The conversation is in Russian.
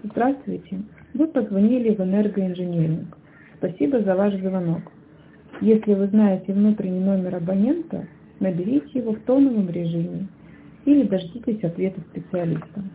Здравствуйте. Вы позвонили в энергоинженеринг. Спасибо за ваш звонок. Если вы знаете внутренний номер абонента, наберите его в тоновом режиме или дождитесь ответа специалиста.